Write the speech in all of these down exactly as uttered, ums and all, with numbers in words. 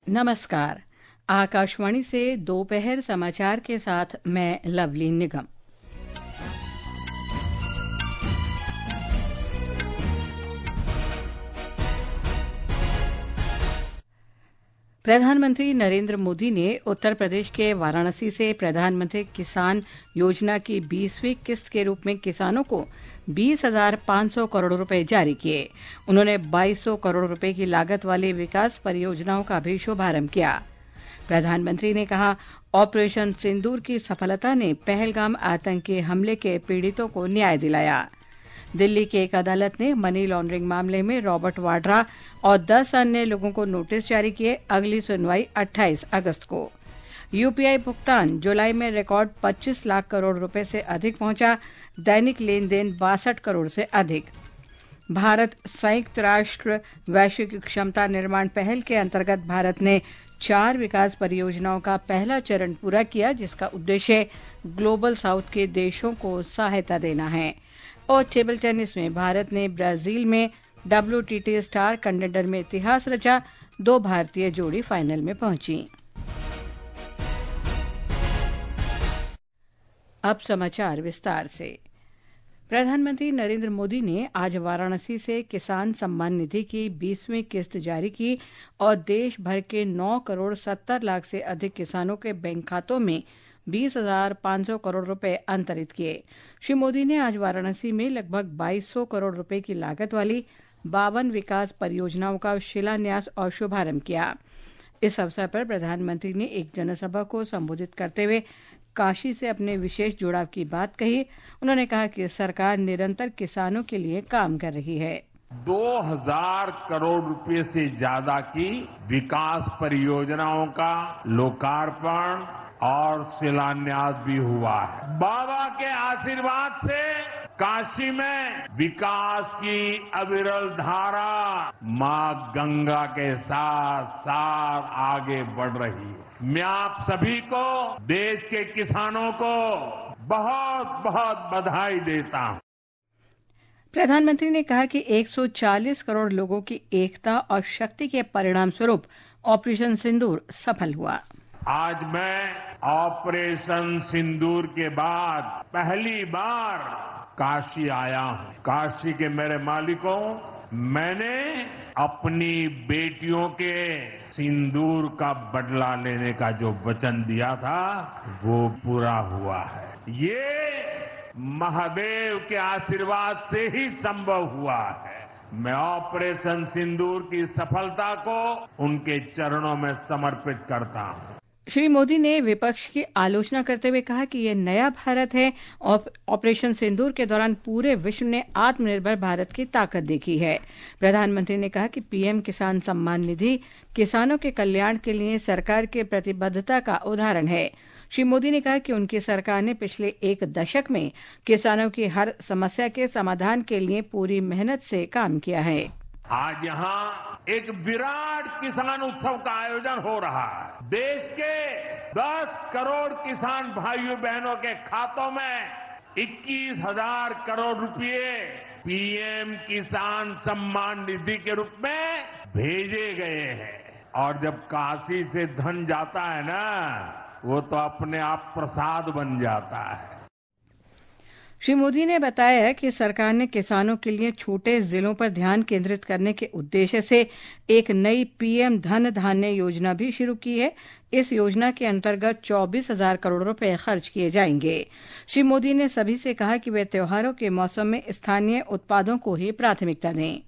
नमस्कार। आकाशवाणी से दोपहर समाचार के साथ मैं लवली निगम। प्रधानमंत्री नरेंद्र मोदी ने उत्तर प्रदेश के वाराणसी से प्रधानमंत्री किसान योजना की बीसवीं किस्त के रूप में किसानों को बीस हजार पांच सौ करोड़ रुपए जारी किए। उन्होंने बाईस सौ करोड़ रुपए की लागत वाली विकास परियोजनाओं का भी शुभारंभ किया। प्रधानमंत्री ने कहा, ऑपरेशन सिंदूर की सफलता ने पहलगाम आतंकी हमले के पीड़ितों को न्याय दिलाया। दिल्ली की एक अदालत ने मनी लॉन्ड्रिंग मामले में रॉबर्ट वाड्रा और दस अन्य लोगों को नोटिस जारी किए। अगली सुनवाई अट्ठाईस अगस्त को। यूपीआई भुगतान जुलाई में रिकॉर्ड पच्चीस लाख करोड़ रुपए से अधिक पहुंचा। दैनिक लेन देन बासठ करोड़ से अधिक। भारत संयुक्त राष्ट्र वैश्विक क्षमता निर्माण पहल के अंतर्गत भारत ने चार विकास परियोजनाओं का पहला चरण पूरा किया, जिसका उद्देश्य ग्लोबल साउथ के देशों को सहायता देना है। और टेबल टेनिस में भारत ने ब्राजील में डब्ल्यूटीटी स्टार कंटेंडर में इतिहास रचा। दो भारतीय जोड़ी फाइनल में पहुंची। अब समाचार विस्तार से। प्रधानमंत्री नरेंद्र मोदी ने आज वाराणसी से किसान सम्मान निधि की बीसवीं किस्त जारी की और देश भर के नौ करोड़ सत्तर लाख से अधिक किसानों के बैंक खातों में बीस हजार पांच सौ करोड़ रुपए अंतरित किए। श्री मोदी ने आज वाराणसी में लगभग बाईस सौ करोड़ रुपए की लागत वाली बावन विकास परियोजनाओं का शिलान्यास और शुभारंभ किया। इस अवसर पर प्रधानमंत्री ने एक जनसभा को संबोधित करते हुए काशी से अपने विशेष जुड़ाव की बात कही। उन्होंने कहा कि सरकार निरंतर किसानों के लिए काम कर रही है। दो हजार करोड़ रुपए से ज्यादा की विकास परियोजनाओं का लोकार्पण और शिलान्यास भी हुआ है। बाबा के आशीर्वाद से काशी में विकास की अविरल धारा मां गंगा के साथ साथ आगे बढ़ रही है। मैं आप सभी को, देश के किसानों को बहुत बहुत बधाई देता हूं। प्रधानमंत्री ने कहा कि एक सौ चालीस करोड़ लोगों की एकता और शक्ति के परिणाम स्वरूप ऑपरेशन सिंदूर सफल हुआ। आज मैं ऑपरेशन सिंदूर के बाद पहली बार काशी आया हूं। काशी के मेरे मालिकों, मैंने अपनी बेटियों के सिंदूर का बदला लेने का जो वचन दिया था वो पूरा हुआ है। ये महादेव के आशीर्वाद से ही संभव हुआ है। मैं ऑपरेशन सिंदूर की सफलता को उनके चरणों में समर्पित करता हूं। श्री मोदी ने विपक्ष की आलोचना करते हुए कहा कि यह नया भारत है। ऑपरेशन सिंदूर के दौरान पूरे विश्व ने आत्मनिर्भर भारत की ताकत देखी है। प्रधानमंत्री ने कहा कि पीएम किसान सम्मान निधि किसानों के कल्याण के लिए सरकार की प्रतिबद्धता का उदाहरण है। श्री मोदी ने कहा कि उनकी सरकार ने पिछले एक दशक में किसानों की हर समस्या के समाधान के लिए पूरी मेहनत से काम किया है। आज यहाँ एक विराट किसान उत्सव का आयोजन हो रहा है। देश के दस करोड़ किसान भाइयों बहनों के खातों में इक्कीस हजार करोड़ रुपए पीएम किसान सम्मान निधि के रूप में भेजे गए हैं। और जब काशी से धन जाता है ना, वो तो अपने आप प्रसाद बन जाता है। श्री मोदी ने बताया कि सरकार ने किसानों के लिए छोटे जिलों पर ध्यान केंद्रित करने के उद्देश्य से एक नई पीएम धन धान्य योजना भी शुरू की है। इस योजना के अंतर्गत चौबीस हजार करोड़ रुपए खर्च किए जाएंगे। श्री मोदी ने सभी से कहा कि वे त्योहारों के मौसम में स्थानीय उत्पादों को ही प्राथमिकता दें।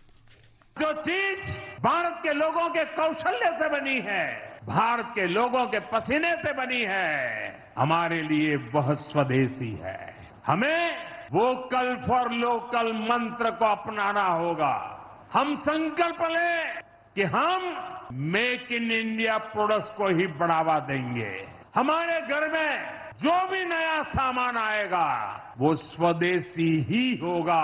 जो चीज भारत के लोगों के कौशल्य से बनी है, भारत के लोगों के पसीने से बनी है, हमारे लिए बहुत स्वदेशी है। हमें वोकल फॉर लोकल मंत्र को अपनाना होगा। हम संकल्प लें कि हम मेक इन इंडिया प्रोडक्ट्स को ही बढ़ावा देंगे। हमारे घर में जो भी नया सामान आएगा वो स्वदेशी ही होगा।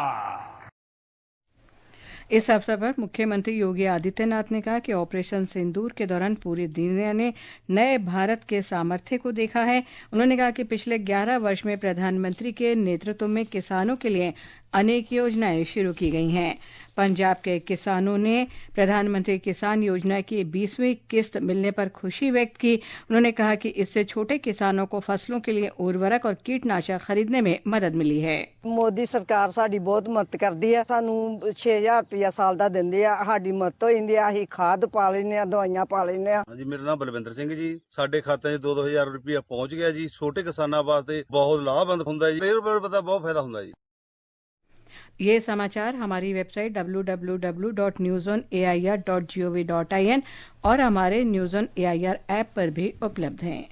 इस अवसर पर मुख्यमंत्री योगी आदित्यनाथ ने कहा कि ऑपरेशन सिंदूर के दौरान पूरी दुनिया ने नए भारत के सामर्थ्य को देखा है। उन्होंने कहा कि पिछले ग्यारह वर्ष में प्रधानमंत्री के नेतृत्व में किसानों के लिए अनेक योजनाएं शुरू की गई हैं। पंजाब के किसानों ने प्रधानमंत्री किसान योजना की बीसवीं किस्त मिलने पर खुशी व्यक्त की। उन्होंने कहा कि इससे छोटे किसानों को फसलों के लिए उर्वरक और कीटनाशक खरीदने में मदद मिली है। मोदी सरकार साडी बहुत मदद करदी है, सानू छे हज़ार रुपया साल दा दिंदे आ, साडी मदद हो जांदी आ, असीं खाद पा लैंदे आ, दवाइयां पा लैंदे आ। जी मेरा नाम बलविंदर सिंह जी, साडे खाते 'ਚ दो दो हज़ार रुपया पहुंच गया जी। छोटे किसानां वास्ते बहुत लाभबंद हुंदा है जी, रेल पता बहुत फायदा हुंदा जी। ये समाचार हमारी website W W W dot news on A I R dot G O V dot I N और हमारे news on A I R app पर भी उपलब्ध हैं।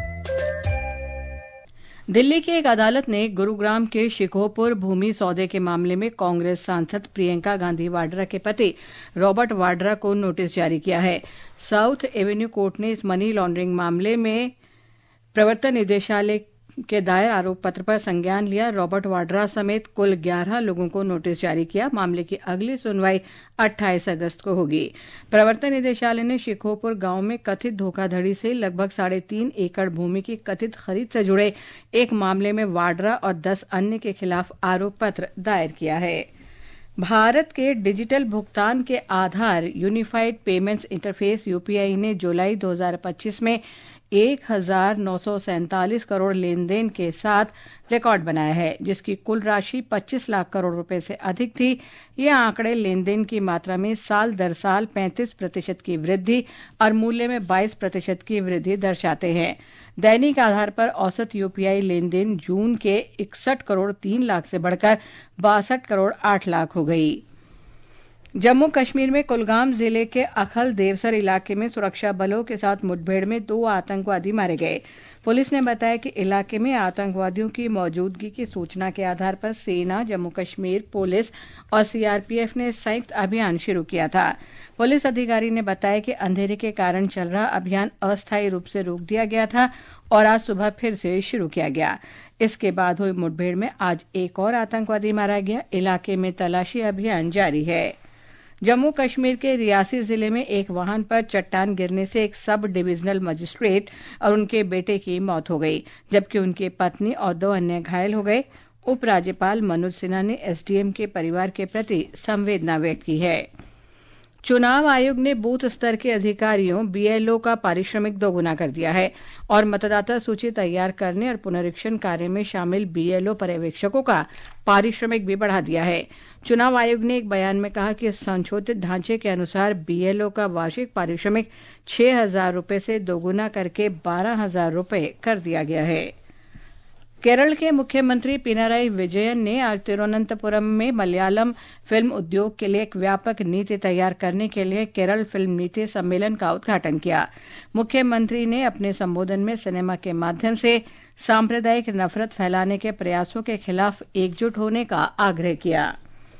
दिल्ली की एक अदालत ने गुरुग्राम के शिकोहपुर भूमि सौदे के मामले में कांग्रेस सांसद प्रियंका गांधी वाड्रा के पति रॉबर्ट वाड्रा को नोटिस जारी किया है। साउथ एवेन्यू कोर्ट ने इस मनी लॉन्ड्रिंग मामले में प्रवर्तन निदेशालय के दायर आरोप पत्र पर संज्ञान लिया। रॉबर्ट वाड्रा समेत कुल ग्यारह लोगों को नोटिस जारी किया। मामले की अगली सुनवाई अट्ठाईस अगस्त को होगी। प्रवर्तन निदेशालय ने शिकोहपुर गांव में कथित धोखाधड़ी से लगभग साढ़े तीन एकड़ भूमि की कथित खरीद से जुड़े एक मामले में वाड्रा और दस अन्य के खिलाफ आरोप पत्र दायर किया है। भारत के डिजिटल भुगतान के आधार यूनिफाइड पेमेंट्स इंटरफेस यूपीआई ने जुलाई दो हज़ार पच्चीस में एक हजार नौ सौ सैंतालीस करोड़ लेन देन के साथ रिकॉर्ड बनाया है, जिसकी कुल राशि पच्चीस लाख करोड़ रुपए से अधिक थी। ये आंकड़े लेन देन की मात्रा में साल दर साल पैंतीस प्रतिशत की वृद्धि और मूल्य में बाईस प्रतिशत की वृद्धि दर्शाते हैं। दैनिक आधार पर औसत यूपीआई लेन देन जून के इकसठ करोड़ तीन लाख से बढ़कर बासठ करोड़ आठ लाख हो गई। जम्मू कश्मीर में कुलगाम जिले के अखल देवसर इलाके में सुरक्षा बलों के साथ मुठभेड़ में दो आतंकवादी मारे गए। पुलिस ने बताया कि इलाके में आतंकवादियों की मौजूदगी की सूचना के आधार पर सेना, जम्मू कश्मीर पुलिस और सीआरपीएफ ने संयुक्त अभियान शुरू किया था। पुलिस अधिकारी ने बताया कि अंधेरे के कारण चल रहा अभियान अस्थायी रूप से रोक दिया गया था और आज सुबह फिर से शुरू किया गया। इसके बाद हुई मुठभेड़ में आज एक और आतंकवादी मारा गया। इलाके में तलाशी अभियान जारी है। जम्मू कश्मीर के रियासी जिले में एक वाहन पर चट्टान गिरने से एक सब डिविजनल मजिस्ट्रेट और उनके बेटे की मौत हो गई, जबकि उनकी पत्नी और दो अन्य घायल हो गए। उपराज्यपाल मनोज सिन्हा ने एसडीएम के परिवार के प्रति संवेदना व्यक्त की है। चुनाव आयोग ने बूथ स्तर के अधिकारियों बीएलओ का पारिश्रमिक दोगुना कर दिया है और मतदाता सूची तैयार करने और पुनरीक्षण कार्य में शामिल बीएलओ पर्यवेक्षकों का पारिश्रमिक भी बढ़ा दिया है। चुनाव आयोग ने एक बयान में कहा कि संशोधित ढांचे के अनुसार बीएलओ का वार्षिक पारिश्रमिक छह हजार रूपये से दोगुना करके बारह हजार रूपये कर दिया गया है। केरल के मुख्यमंत्री पिनाराई विजयन ने आज तिरुवनंतपुरम में मलयालम फिल्म उद्योग के लिए एक व्यापक नीति तैयार करने के लिए केरल फिल्म नीति सम्मेलन का उद्घाटन किया। मुख्यमंत्री ने अपने संबोधन में सिनेमा के माध्यम से सांप्रदायिक नफरत फैलाने के प्रयासों के खिलाफ एकजुट होने का आग्रह किया।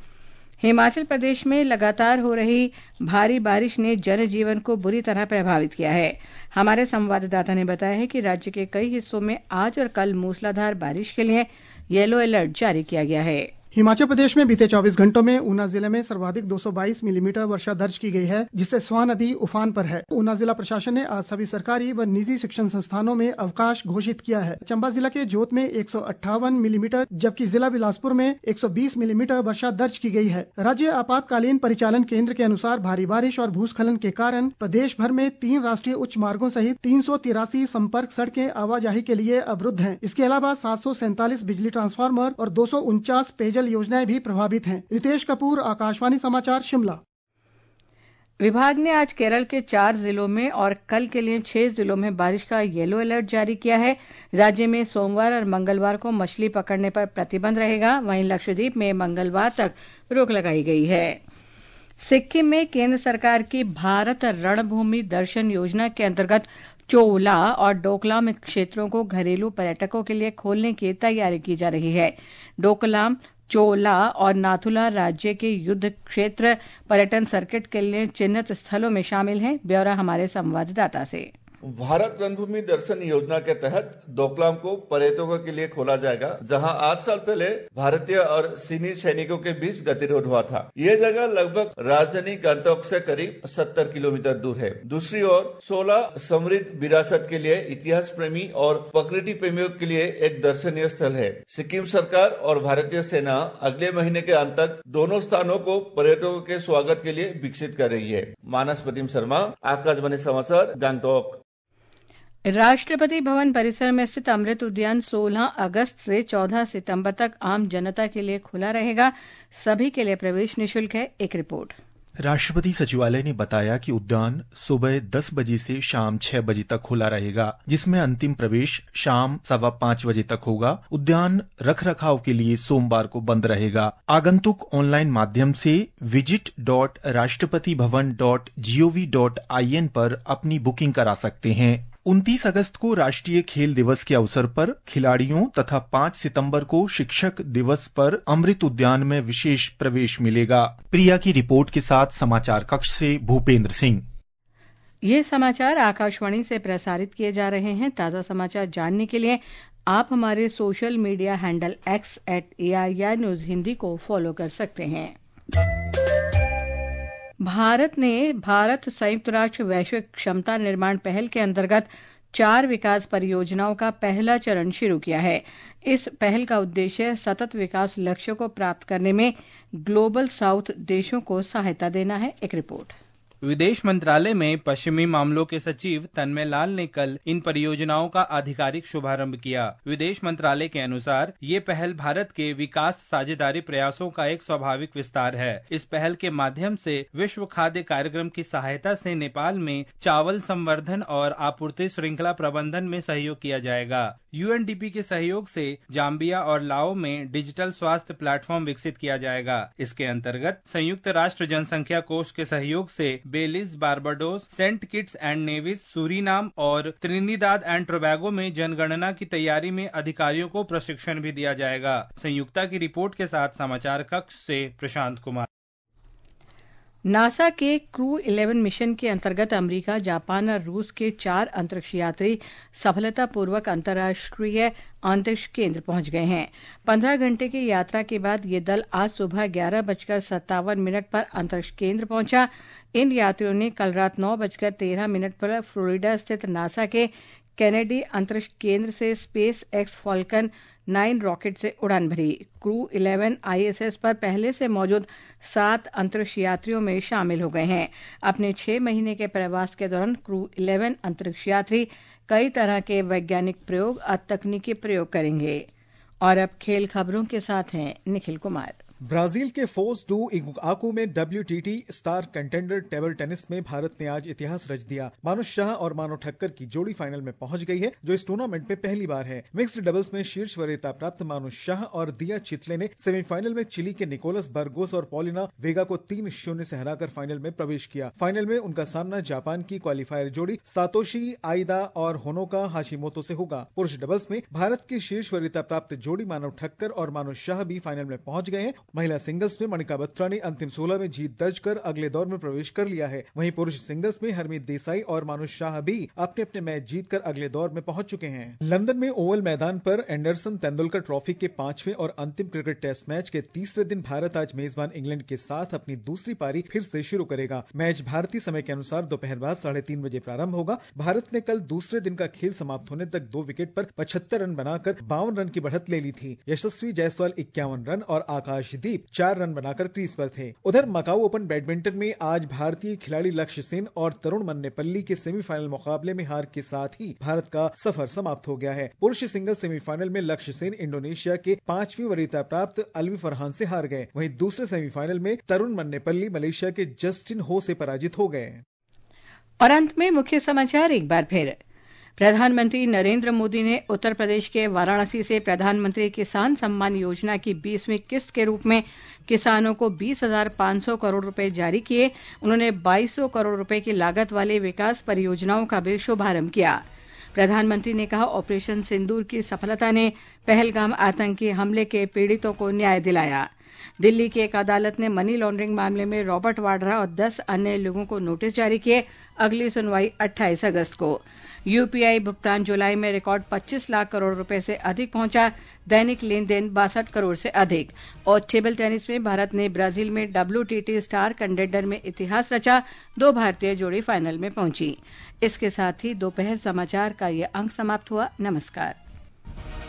हिमाचल प्रदेश में लगातार हो रही भारी बारिश ने जनजीवन को बुरी तरह प्रभावित किया है। हमारे संवाददाता ने बताया है कि राज्य के कई हिस्सों में आज और कल मूसलाधार बारिश के लिए येलो अलर्ट जारी किया गया है। हिमाचल प्रदेश में बीते चौबीस घंटों में ऊना जिले में सर्वाधिक दो सौ बाईस मिलीमीटर वर्षा दर्ज की गई है, जिससे स्वान नदी उफान पर है। ऊना जिला प्रशासन ने आज सभी सरकारी व निजी शिक्षण संस्थानों में अवकाश घोषित किया है। चंबा जिला के जोत में एक सौ अट्ठावन मिलीमीटर जबकि जिला बिलासपुर में एक सौ बीस मिलीमीटर वर्षा दर्ज की गई है। राज्य आपातकालीन परिचालन केंद्र के अनुसार भारी बारिश और भूस्खलन के कारण प्रदेश भर में तीन राष्ट्रीय उच्च मार्गों सहित तीन सौ तिरासी संपर्क सड़कें आवाजाही के लिए अवरुद्ध हैं। इसके अलावा सात सौ सैंतालीस बिजली ट्रांसफार्मर और दो सौ उनचास पेयजल योजनाएं भी प्रभावित हैं। रितेश कपूर, आकाशवाणी समाचार, शिमला। विभाग ने आज केरल के चार जिलों में और कल के लिए छह जिलों में बारिश का येलो अलर्ट जारी किया है। राज्य में सोमवार और मंगलवार को मछली पकड़ने पर प्रतिबंध रहेगा। वहीं लक्षद्वीप में मंगलवार तक रोक लगाई गई है। सिक्किम में केंद्र सरकार की भारत रणभूमि दर्शन योजना के अंतर्गत चोला और डोकलाम क्षेत्रों को घरेलू पर्यटकों के लिए खोलने की तैयारी की जा रही है। डोकलाम, चोला और नाथुला राज्य के युद्ध क्षेत्र पर्यटन सर्किट के लिए चिन्हित स्थलों में शामिल हैं। ब्यौरा हमारे संवाददाता से। भारत रणभूमि दर्शन योजना के तहत डोकलाम को पर्यटकों के लिए खोला जाएगा, जहां आठ साल पहले भारतीय और चीनी सैनिकों के बीच गतिरोध हुआ था। ये जगह लगभग राजधानी गंगटोक से करीब सत्तर किलोमीटर दूर है। दूसरी ओर सोलह समृद्ध विरासत के लिए इतिहास प्रेमी और प्रकृति प्रेमियों के लिए एक दर्शनीय स्थल है। सिक्किम सरकार और भारतीय सेना अगले महीने के अंत तक दोनों स्थानों को पर्यटकों के स्वागत के लिए विकसित कर रही है। मानस प्रतिम शर्मा, आकाशवाणी समाचार, गंगटोक। राष्ट्रपति भवन परिसर में स्थित अमृत उद्यान सोलह अगस्त से चौदह सितंबर तक आम जनता के लिए खुला रहेगा। सभी के लिए प्रवेश निःशुल्क है। एक रिपोर्ट। राष्ट्रपति सचिवालय ने बताया कि उद्यान सुबह दस बजे से शाम छह बजे तक खुला रहेगा, जिसमें अंतिम प्रवेश शाम सवा पांच बजे तक होगा। उद्यान रख रखाव के लिए सोमवार को बंद रहेगा। आगंतुक ऑनलाइन माध्यम से visit dot Rashtrapati Bhavan dot GOV dot I N पर अपनी बुकिंग करा सकते हैं। उनतीस अगस्त को राष्ट्रीय खेल दिवस के अवसर पर खिलाड़ियों तथा पांच सितंबर को शिक्षक दिवस पर अमृत उद्यान में विशेष प्रवेश मिलेगा। प्रिया की रिपोर्ट के साथ समाचार कक्ष से भूपेंद्र सिंह। ये समाचार आकाशवाणी से प्रसारित किए जा रहे हैं। ताजा समाचार जानने के लिए आप हमारे social media handle X at AIR news Hindi को फॉलो कर सकते हैं। भारत ने भारत संयुक्त राष्ट्र वैश्विक क्षमता निर्माण पहल के अंतर्गत चार विकास परियोजनाओं का पहला चरण शुरू किया है। इस पहल का उद्देश्य सतत विकास लक्ष्यों को प्राप्त करने में ग्लोबल साउथ देशों को सहायता देना है। एक रिपोर्ट। विदेश मंत्रालय में पश्चिमी मामलों के सचिव तन्मय लाल ने कल इन परियोजनाओं का आधिकारिक शुभारंभ किया। विदेश मंत्रालय के अनुसार ये पहल भारत के विकास साझेदारी प्रयासों का एक स्वाभाविक विस्तार है। इस पहल के माध्यम से विश्व खाद्य कार्यक्रम की सहायता से नेपाल में चावल संवर्धन और आपूर्ति श्रृंखला प्रबंधन में सहयोग किया जाएगा। यूएनडीपी के सहयोग से जाम्बिया और लाओ में डिजिटल स्वास्थ्य प्लेटफॉर्म विकसित किया जाएगा। इसके अंतर्गत संयुक्त राष्ट्र जनसंख्या कोष के सहयोग से Belize, Barbados, Saint Kitts and Nevis, Suriname और त्रिनिदाद एंड टोबैगो में जनगणना की तैयारी में अधिकारियों को प्रशिक्षण भी दिया जाएगा। संयुक्ता की रिपोर्ट के साथ समाचार कक्ष से प्रशांत कुमार। नासा के क्रू इलेवन मिशन के अंतर्गत अमेरिका, जापान और रूस के चार अंतरिक्ष यात्री सफलतापूर्वक अंतर्राष्ट्रीय अंतरिक्ष केंद्र पहुंच गए हैं। पंद्रह घंटे की यात्रा के बाद ये दल आज सुबह ग्यारह बजकर सत्तावन मिनट पर अंतरिक्ष केंद्र पहुंचा। इन यात्रियों ने कल रात नौ बजकर तेरह मिनट पर फ्लोरिडा स्थित नासा के कैनेडी अंतरिक्ष केंद्र से space X Falcon nine rocket से उड़ान भरी। क्रू इलेवन आईएसएस पर पहले से मौजूद सात अंतरिक्ष यात्रियों में शामिल हो गए हैं। अपने छह महीने के प्रवास के दौरान क्रू इलेवन अंतरिक्ष यात्री कई तरह के वैज्ञानिक प्रयोग और तकनीकी प्रयोग करेंगे। और अब खेल खबरों के साथ हैं निखिल कुमार। ब्राजील के फोज डू इगुआकू में WTT star contender table tennis में भारत ने आज इतिहास रच दिया। मानुष शाह और मानव ठक्कर की जोड़ी फाइनल में पहुंच गई है, जो इस टूर्नामेंट में पहली बार है। मिक्स्ड डबल्स में शीर्ष वरीयता प्राप्त मानुष शाह और दिया चितले ने सेमीफाइनल में चिली के निकोलस बर्गोस और पॉलिना वेगा को तीन शून्य से हराकर फाइनल में प्रवेश किया। फाइनल में उनका सामना जापान की क्वालिफायर जोड़ी सातोशी आइदा और होनोका हाशिमोतो से होगा। पुरुष डबल्स में भारत की शीर्ष वरीयता प्राप्त जोड़ी मानव ठक्कर और मानुष शाह भी फाइनल में पहुंच गए हैं। महिला सिंगल्स में मणिका बत्रा ने अंतिम सोलह में जीत दर्ज कर अगले दौर में प्रवेश कर लिया है। वहीं पुरुष सिंगल्स में हरमीत देसाई और मानुष शाह भी अपने अपने मैच जीतकर अगले दौर में पहुंच चुके हैं। लंदन में ओवल मैदान पर एंडरसन तेंदुलकर ट्रॉफी के पांचवें और अंतिम क्रिकेट टेस्ट मैच के तीसरे दिन भारत आज मेजबान इंग्लैंड के साथ अपनी दूसरी पारी फिर से शुरू करेगा। मैच भारतीय समय के अनुसार दोपहर बाद साढ़े तीन बजे प्रारंभ होगा। भारत ने कल दूसरे दिन का खेल समाप्त होने तक दो विकेट पर पचहत्तर रन बनाकर बावन रन की बढ़त ले ली थी। यशस्वी जायसवाल इक्यावन रन और आकाशदीप चार रन बनाकर क्रीज पर थे। उधर मकाऊ ओपन बैडमिंटन में आज भारतीय खिलाड़ी लक्ष्य सेन और तरुण मन्नेपल्ली के सेमीफाइनल मुकाबले में हार के साथ ही भारत का सफर समाप्त हो गया है। पुरुष सिंगल सेमीफाइनल में लक्ष्य सेन इंडोनेशिया के पांचवी वरीयता प्राप्त अलवी फरहान से हार गए। वहीं दूसरे सेमीफाइनल में तरुण मन्नेपल्ली मलेशिया के जस्टिन हो से पराजित हो गए। और अंत में मुख्य समाचार एक बार फिर। प्रधानमंत्री नरेंद्र मोदी ने उत्तर प्रदेश के वाराणसी से प्रधानमंत्री किसान सम्मान योजना की बीसवीं किस्त के रूप में किसानों को बीस हजार पांच सौ करोड़ रुपए जारी किए। उन्होंने बाईस सौ करोड़ रुपए की लागत वाले विकास परियोजनाओं का भी शुभारंभ किया। प्रधानमंत्री ने कहा, ऑपरेशन सिंदूर की सफलता ने पहलगाम आतंकी हमले के पीड़ितों को न्याय दिलाया। दिल्ली की एक अदालत ने मनी लॉन्ड्रिंग मामले में रॉबर्ट वाड्रा और दस अन्य लोगों को नोटिस जारी किए। अगली सुनवाई अट्ठाईस अगस्त को। यूपीआई भुगतान जुलाई में रिकॉर्ड पच्चीस लाख करोड़ रुपए से अधिक पहुंचा। दैनिक लेन देन बासठ करोड़ से अधिक। और टेबल टेनिस में भारत ने ब्राजील में डब्ल्यूटीटी स्टार कंटेंडर में इतिहास रचा। दो भारतीय जोड़ी फाइनल में पहुंची। इसके साथ ही दोपहर समाचार का ये अंक समाप्त हुआ। नमस्कार।